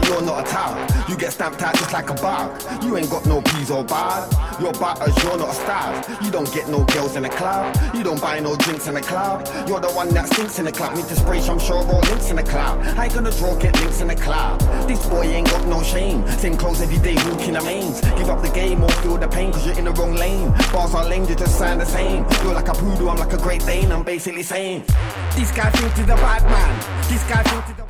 you're not a tout. You get stamped out just like a bug. You ain't got no peas or bars. You're butters, you're not a star. You don't get no girls in the club. You don't buy no drinks in the club. You're the one that stinks in the club. Need to spray some sure or links in the club. I ain't gonna draw, get links in the club. This boy ain't got no shame. Same clothes every day, walking the mains. Give up the game or feel the pain, cause you're in the wrong lane. Bars are lame, you just sound the same. You're like a poodle, I'm like a Great Dane. I'm basically saying, this guy thinks he's a bad man. This guy thinks he's a